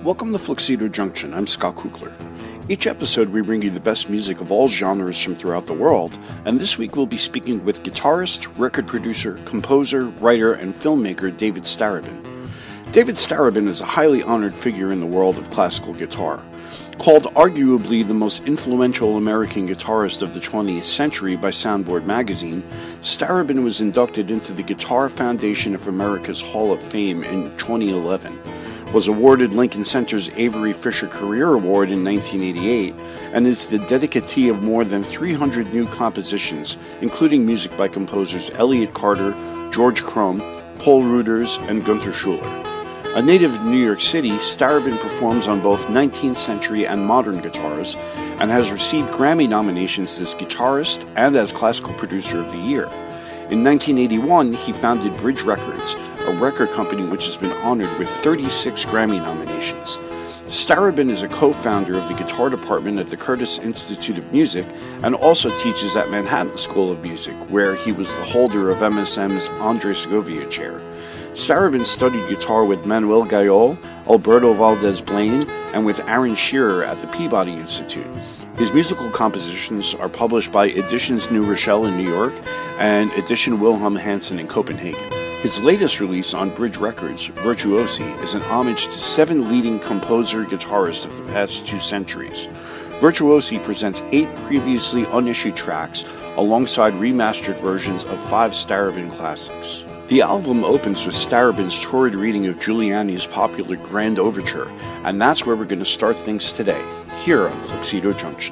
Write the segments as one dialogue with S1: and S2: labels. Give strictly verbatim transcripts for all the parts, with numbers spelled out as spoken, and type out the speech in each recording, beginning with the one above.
S1: Welcome to Fluxido Junction. I'm Scott Kugler. Each episode we bring you the best music of all genres from throughout the world, and this week we'll be speaking with guitarist, record producer, composer, writer, and filmmaker David Starobin. David Starobin is a highly honored figure in the world of classical guitar. Called arguably the most influential American guitarist of the twentieth century by Soundboard magazine, Starobin was inducted into the Guitar Foundation of America's Hall of Fame in twenty eleven, was awarded Lincoln Center's Avery Fisher Career Award in nineteen eighty-eight, and is the dedicatee of more than three hundred new compositions, including music by composers Elliott Carter, George Crumb, Paul Ruders, and Gunther Schuller. A native of New York City, Starobin performs on both nineteenth century and modern guitars, and has received Grammy nominations as guitarist and as classical producer of the year. In nineteen eighty-one, he founded Bridge Records, a record company which has been honored with thirty-six Grammy nominations. Starobin is a co-founder of the guitar department at the Curtis Institute of Music and also teaches at Manhattan School of Music, where he was the holder of M S M's Andre Segovia Chair. Starobin studied guitar with Manuel Gayol, Alberto Valdez Blaine, and with Aaron Shearer at the Peabody Institute. His musical compositions are published by Editions New Rochelle in New York and Edition Wilhelm Hansen in Copenhagen. His latest release on Bridge Records, Virtuosi, is an homage to seven leading composer-guitarists of the past two centuries. Virtuosi presents eight previously unissued tracks alongside remastered versions of five Starobin classics. The album opens with Starobin's torrid reading of Giuliani's popular Grand Overture, and that's where we're going to start things today, here on Fluxido Junction.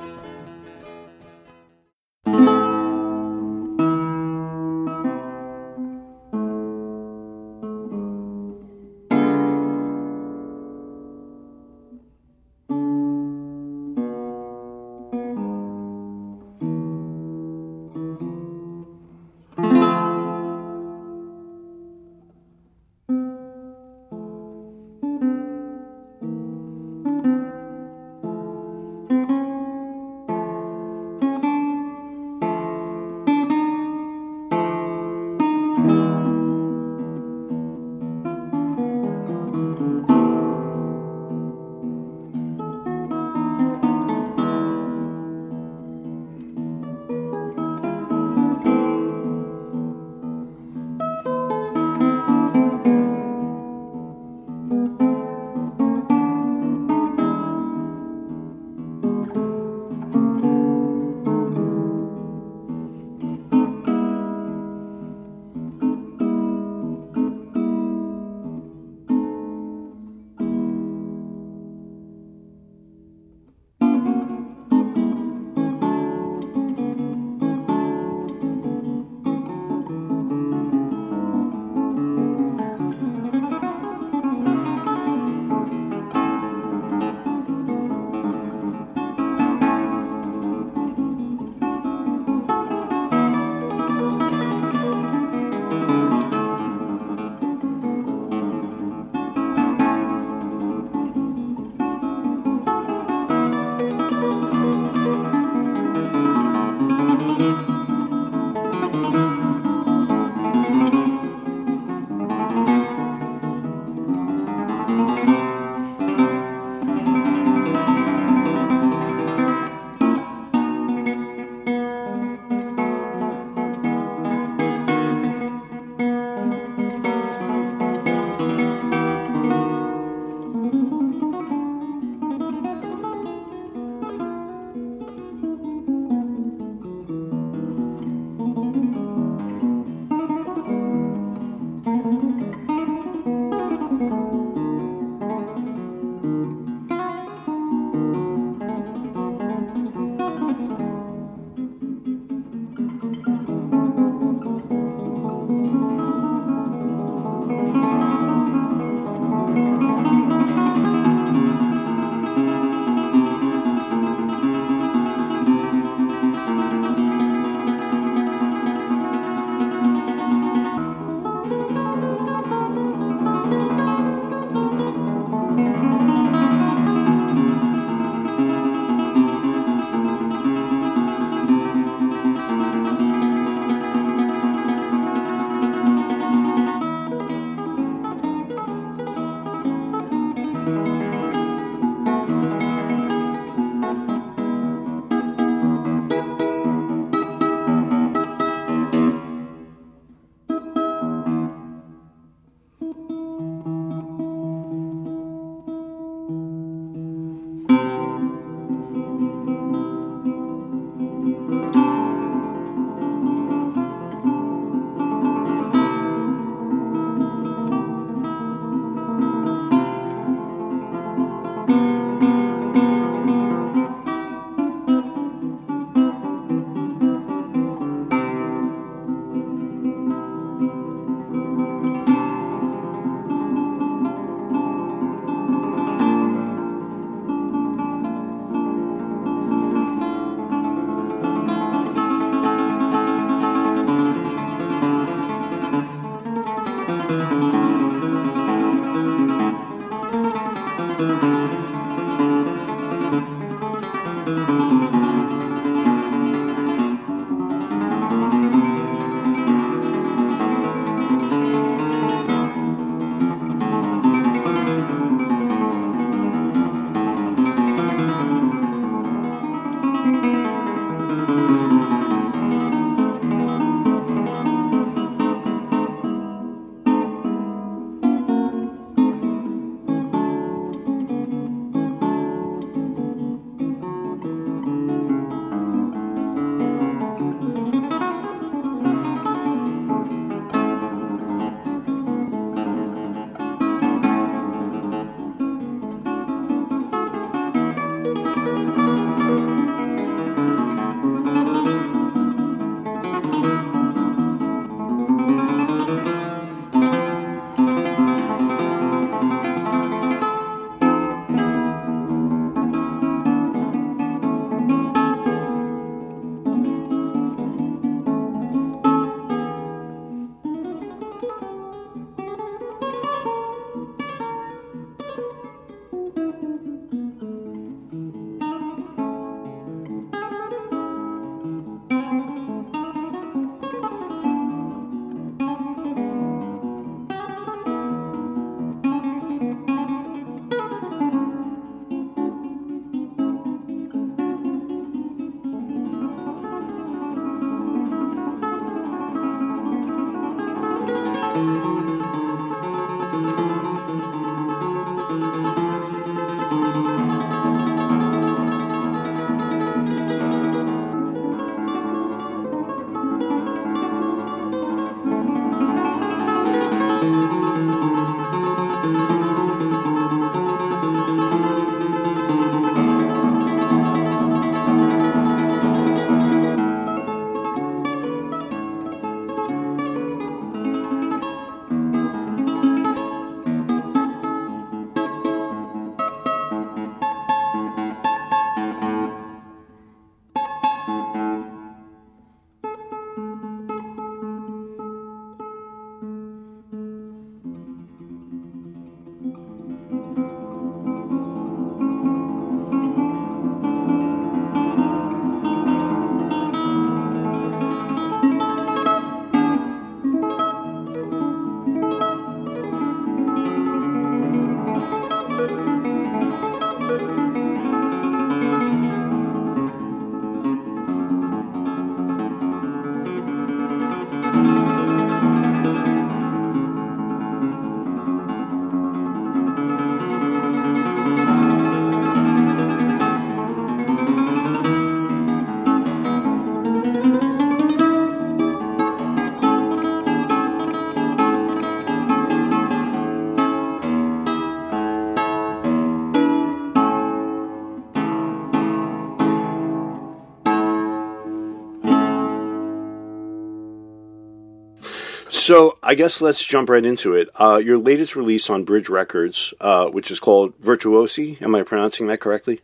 S1: So I guess let's jump right into it. Uh, your latest release on Bridge Records, uh, which is called Virtuosi, am I pronouncing that correctly?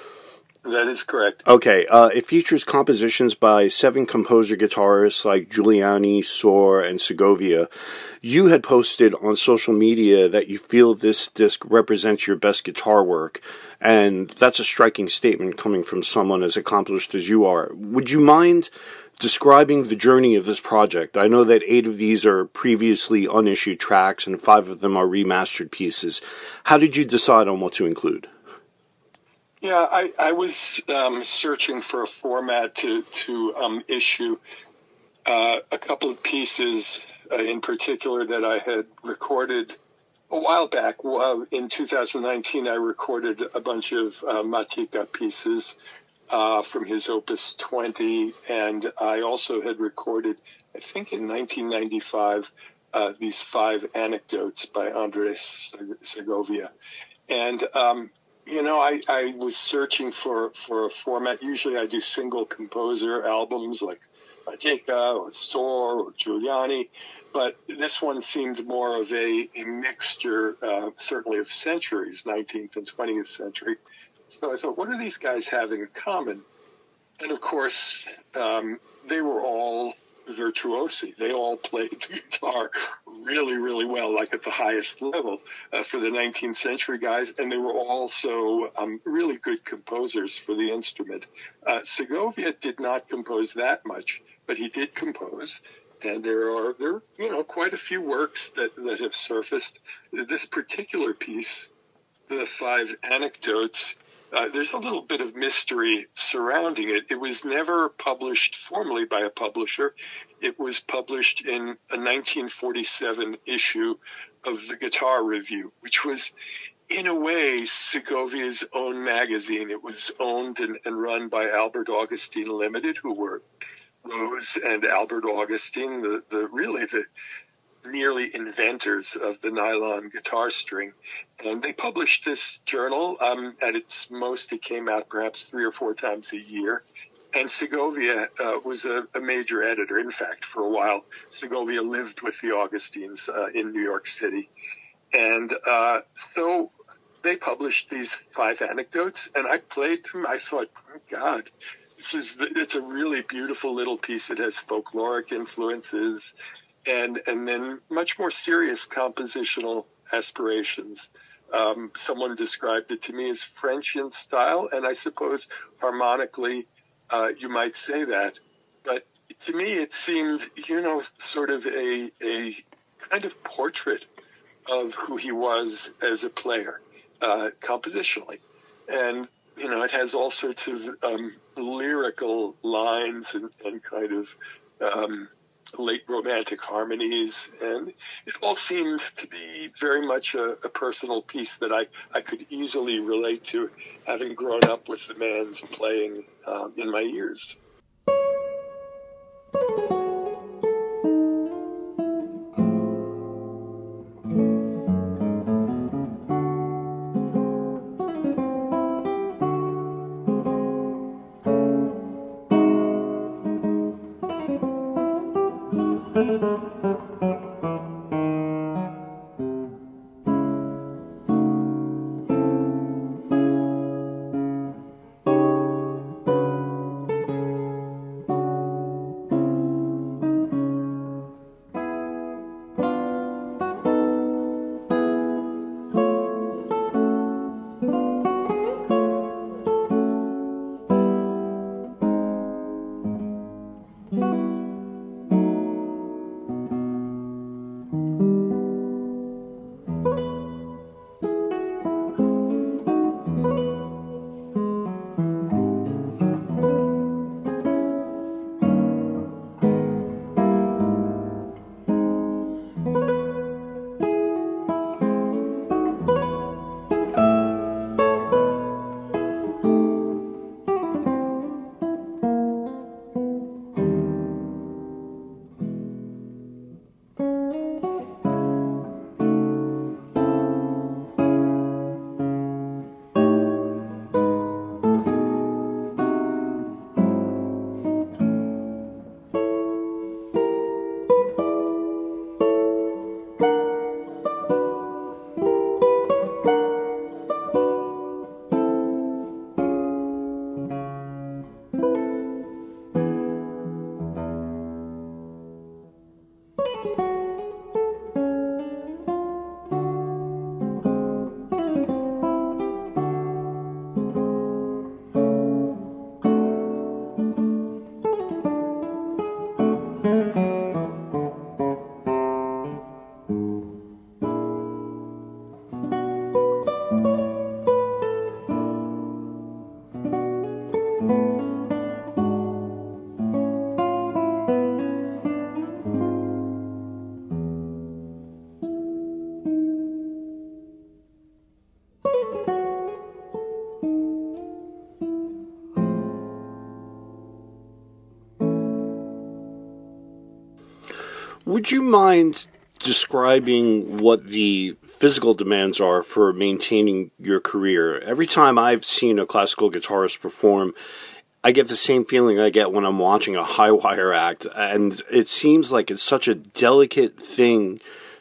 S2: That is correct.
S1: Okay. Uh, it features compositions by seven composer guitarists like Giuliani, Soar, and Segovia. You had posted on social media that you feel this disc represents your best guitar work, and that's a striking statement coming from someone as accomplished as you are. Would you mind describing the journey of this project? I know that eight of these are previously unissued tracks and five of them are remastered pieces. How did you decide on what to include?
S2: Yeah, I, I was um, searching for a format to, to um, issue uh, a couple of pieces uh, in particular that I had recorded a while back. Well, in two thousand nineteen, I recorded a bunch of uh, Matika pieces Uh, from his Opus twenty, and I also had recorded, I think in nineteen ninety-five, uh, these five anecdotes by Andres Segovia. And, um, you know, I, I was searching for, for a format. Usually I do single composer albums like Matika or Soar or Giuliani, but this one seemed more of a, a mixture, uh, certainly of centuries, nineteenth and twentieth century. So I thought, what do these guys have in common? And of course, um, they were all virtuosi. They all played the guitar really, really well, like at the highest level uh, for the nineteenth century guys, and they were also um, really good composers for the instrument. Uh, Segovia did not compose that much, but he did compose. And there are, there, you know, quite a few works that, that have surfaced. This particular piece, The Five Anecdotes, uh, there's a little bit of mystery surrounding it. It was never published formally by a publisher. It was published in a nineteen forty-seven issue of the Guitar Review, which was, in a way, Segovia's own magazine. It was owned and, and run by Albert Augustine Limited, who were Rose and Albert Augustine, the, the really the nearly inventors of the nylon guitar string. And they published this journal. Um, at its most, it came out perhaps three or four times a year. And Segovia uh, was a, a major editor. In fact, for a while, Segovia lived with the Augustines uh, in New York City. And uh, so they published these five anecdotes, and I played them. I thought, oh, God, This is it's a really beautiful little piece. It has folkloric influences and and then much more serious compositional aspirations. Um, someone described it to me as French in style, and I suppose harmonically uh, you might say that. But to me it seemed, you know, sort of a, a kind of portrait of who he was as a player, uh, compositionally. And you know, it has all sorts of um, lyrical lines and, and kind of um, late romantic harmonies. And it all seemed to be very much a, a personal piece that I, I could easily relate to, having grown up with the man's playing um, in my ears.
S1: Would you mind describing what the physical demands are for maintaining your career? Every time I've seen a classical guitarist perform, I get the same feeling I get when I'm watching a high wire act, and it seems like it's such a delicate thing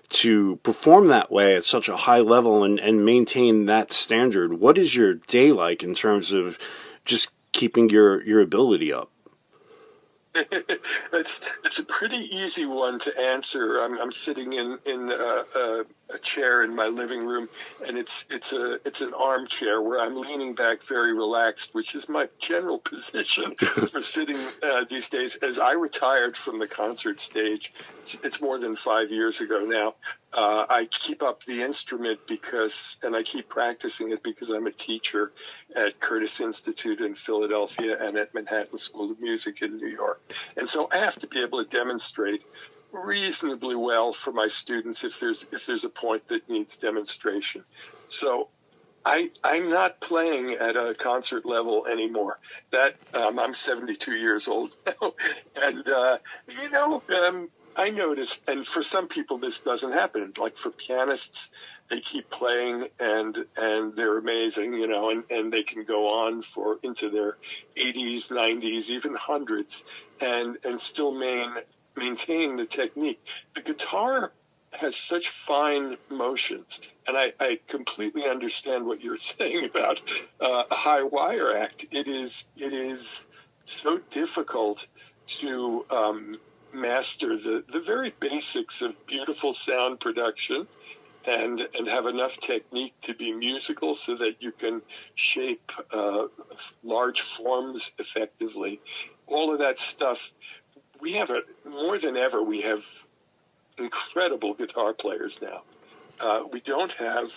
S1: to perform that way at such a high level and, and maintain that standard. What is your day like in terms of just keeping your, your ability up?
S2: it's it's a pretty easy one to answer. I'm I'm sitting in in a, a, a chair in my living room, and it's it's a it's an armchair where I'm leaning back, very relaxed, which is my general position for sitting uh, these days. As I retired from the concert stage, it's, it's more than five years ago now. Uh, I keep up the instrument because, and I keep practicing it because I'm a teacher at Curtis Institute in Philadelphia and at Manhattan School of Music in New York. And so I have to be able to demonstrate reasonably well for my students if there's if there's a point that needs demonstration. So I I'm not playing at a concert level anymore. That um, I'm seventy-two years old now, and uh, you know. Um, I noticed, and for some people this doesn't happen. Like for pianists, they keep playing and and they're amazing, you know, and, and they can go on for into their eighties, nineties, even hundreds, and and still main, maintain the technique. The guitar has such fine motions, and I, I completely understand what you're saying about uh, a high wire act. It is it is so difficult to um, master the, the very basics of beautiful sound production and and have enough technique to be musical so that you can shape uh, large forms effectively. All of that stuff, we have a, more than ever, we have incredible guitar players now. Uh, we don't have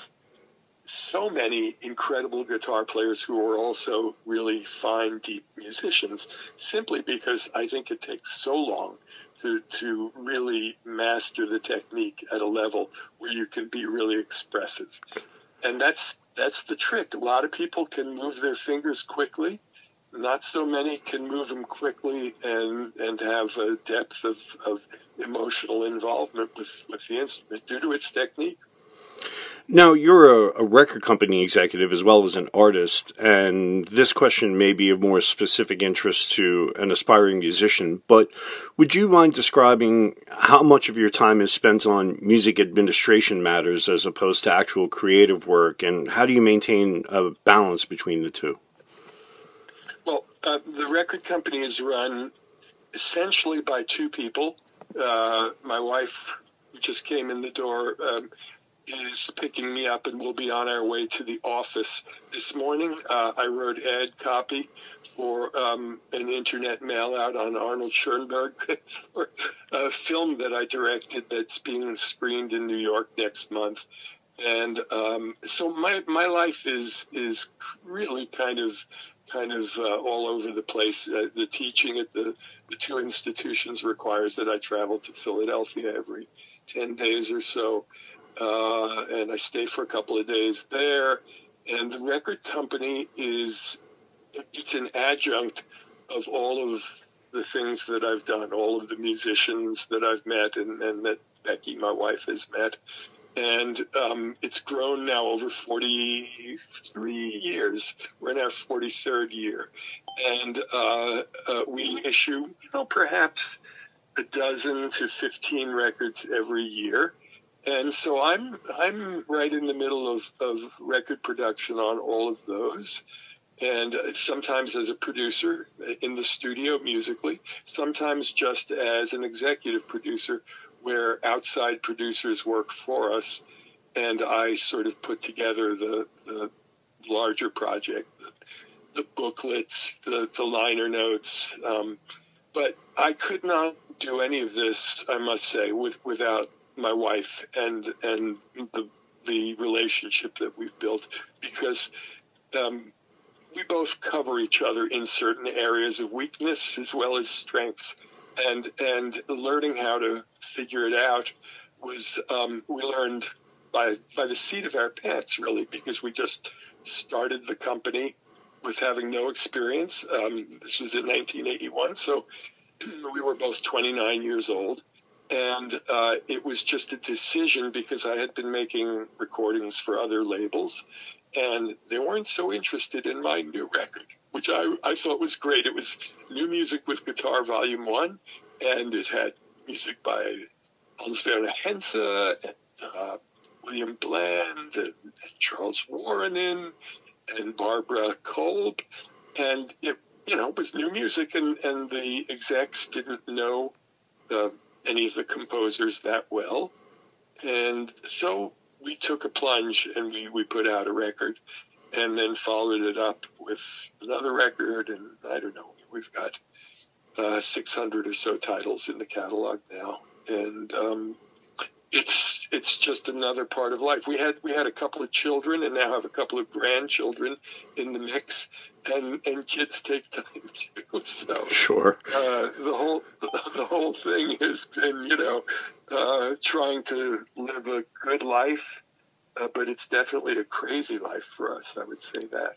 S2: so many incredible guitar players who are also really fine, deep musicians, simply because I think it takes so long to to really master the technique at a level where you can be really expressive. And that's that's the trick. A lot of people can move their fingers quickly. Not so many can move them quickly and, and have a depth of, of emotional involvement with, with the instrument due to its technique.
S1: Now, you're a, a record company executive as well as an artist, and this question may be of more specific interest to an aspiring musician, but would you mind describing how much of your time is spent on music administration matters as opposed to actual creative work, and how do you maintain a balance between the two?
S2: Well, uh, the record company is run essentially by two people. Uh, my wife, who just came in the door, um, is picking me up, and we'll be on our way to the office this morning. Uh, I wrote ad copy for um, an internet mail out on Arnold Schoenberg, for a film that I directed that's being screened in New York next month. And um, so my my life is is really kind of kind of uh, all over the place. Uh, the teaching at the, the two institutions requires that I travel to Philadelphia every ten days or so. Uh, and I stay for a couple of days there. And the record company is, it's an adjunct of all of the things that I've done, all of the musicians that I've met and, and that Becky, my wife, has met. And um, it's grown now over forty-three years. We're in our forty-third year. And uh, uh, we issue, you know, perhaps a dozen to fifteen records every year. And so I'm I'm right in the middle of, of record production on all of those. And sometimes as a producer in the studio musically, sometimes just as an executive producer where outside producers work for us, and I sort of put together the, the larger project, the, the booklets, the, the liner notes. Um, but I could not do any of this, I must say, with, without my wife and and the the relationship that we've built, because um, we both cover each other in certain areas of weakness as well as strengths, and and learning how to figure it out was um, we learned by by the seat of our pants, really, because we just started the company with having no experience. Um, this was in nineteen eighty-one, so we were both twenty-nine years old. And uh, it was just a decision because I had been making recordings for other labels, and they weren't so interested in my new record, which I, I thought was great. It was New Music with Guitar Volume one, and it had music by Hans Werner Henze and uh, William Bland and, and Charles Warrenin and Barbara Kolb. And it you know, it was new music, and, and the execs didn't know uh, any of the composers that well. And so we took a plunge, and we, we put out a record, and then followed it up with another record. And I don't know, we've got uh, six hundred or so titles in the catalog now. And um, it's it's just another part of life. We had we had a couple of children, and now have a couple of grandchildren in the mix, and, and kids take time too. So
S1: sure,
S2: uh, the whole the whole thing has been, you know, uh, trying to live a good life, uh, but it's definitely a crazy life for us. I would say that.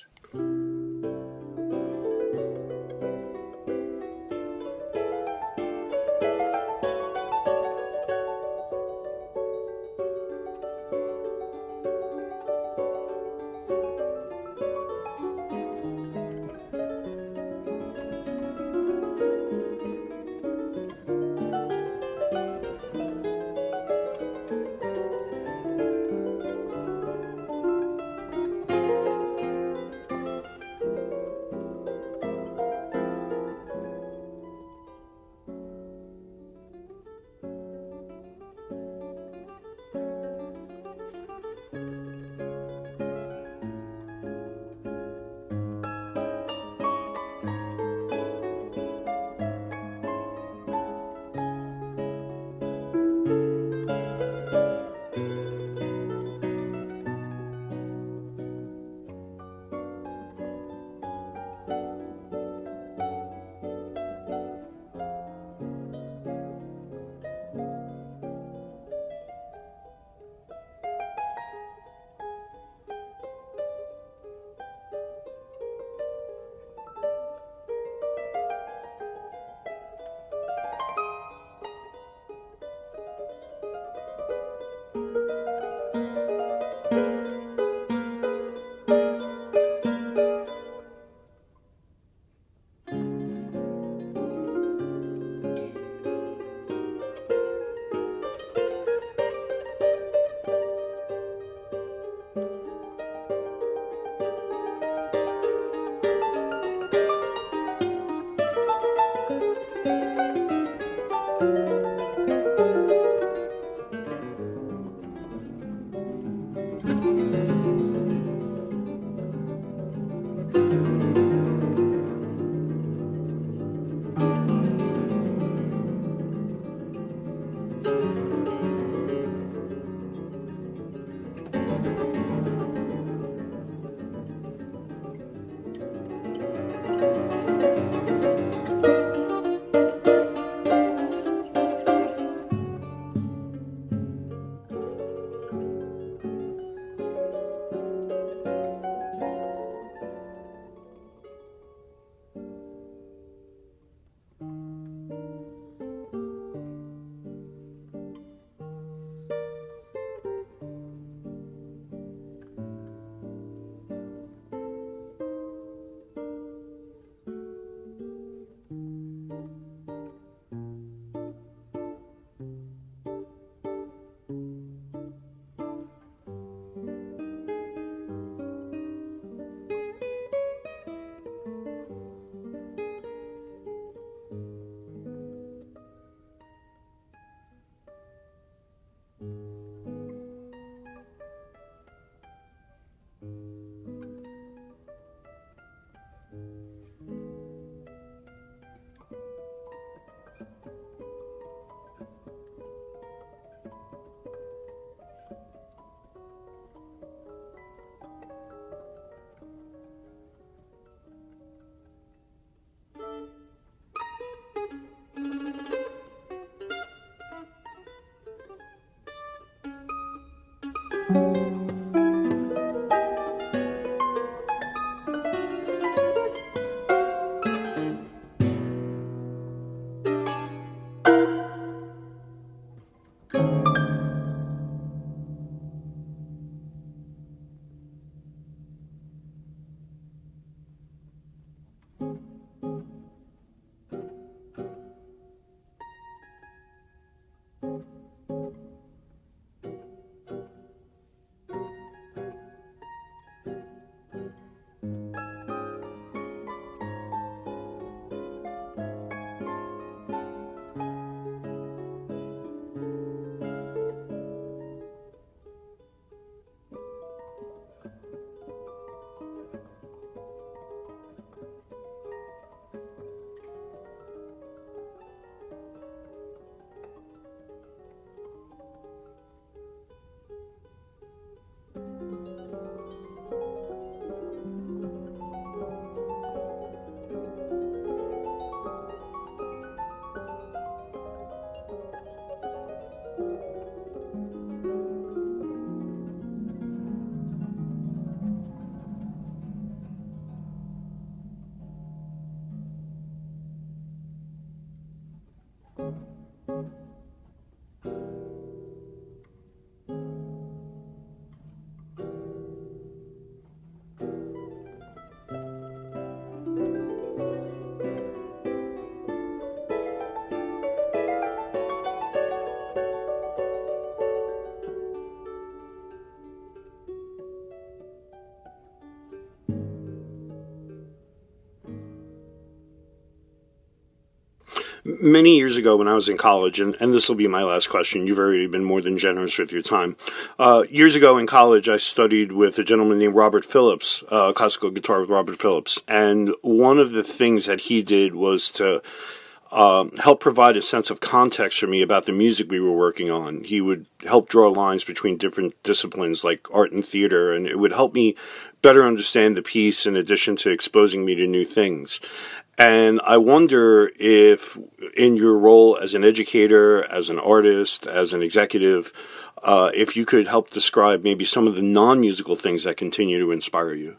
S1: many years ago when I was in college, and, and this will be my last question, you've already been more than generous with your time. Uh, years ago in college, I studied with a gentleman named Robert Phillips, uh, classical guitar with Robert Phillips, and one of the things that he did was to uh, help provide a sense of context for me about the music we were working on. He would help draw lines between different disciplines like art and theater, and it would help me better understand the piece in addition to exposing me to new things. And I wonder if, in your role as an educator, as an artist, as an executive, uh, if you could help describe maybe some of the non-musical things that continue to inspire you.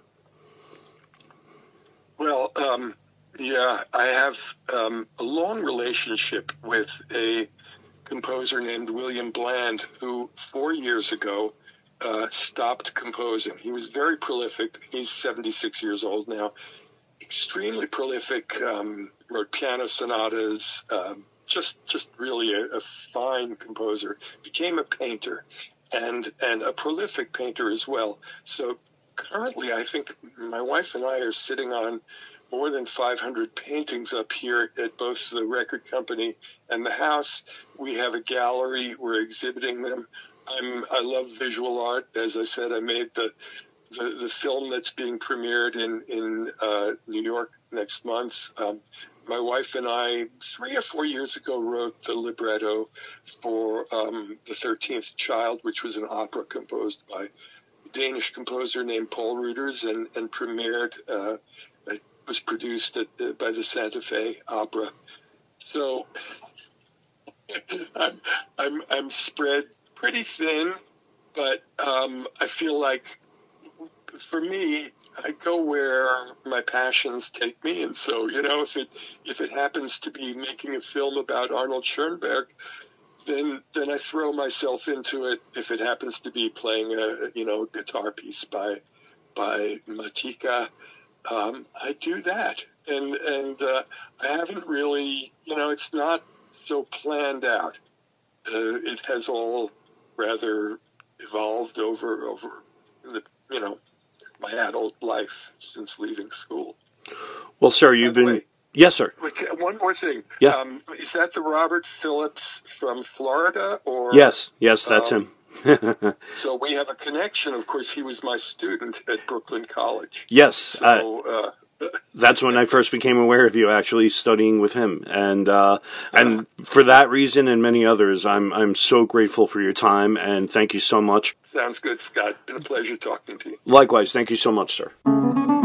S2: Well, um, yeah, I have um, a long relationship with a composer named William Bland, who four years ago uh, stopped composing. He was very prolific. He's seventy-six years old now. Extremely prolific, um, wrote piano sonatas, um, just just really a, a fine composer. Became a painter, and and a prolific painter as well. So currently, I think my wife and I are sitting on more than five hundred paintings up here at both the record company and the house. We have a gallery. We're exhibiting them. I'm I love visual art. As I said, I made the The, the film that's being premiered in, in uh, New York next month. Um, my wife and I, three or four years ago, wrote the libretto for um, The thirteenth Child, which was an opera composed by a Danish composer named Paul Ruders and, and premiered, uh, it was produced at the, by the Santa Fe Opera. So I'm, I'm, I'm spread pretty thin, but um, I feel like for me, I go where my passions take me, and so you know, if it if it happens to be making a film about Arnold Schoenberg, then then I throw myself into it. If it happens to be playing a you know guitar piece by by Matika, um, I do that, and and uh, I haven't really you know it's not so planned out. Uh, it has all rather evolved over over the you know. my adult life since leaving school.
S1: Well, sir, you've been... Way, yes, sir.
S2: One more thing.
S1: Yeah.
S2: Um, is that the Robert Phillips from Florida? Or
S1: Yes, yes, that's um,
S2: him. So we have a connection. Of course, he was my student at Brooklyn College.
S1: Yes.
S2: So,
S1: uh, uh, that's when I first became aware of you actually studying with him. And uh, and uh, for that reason and many others, I'm I'm so grateful for your time, and thank you so much.
S2: Sounds good, Scott. Been a pleasure talking to you.
S1: Likewise. Thank you so much, sir.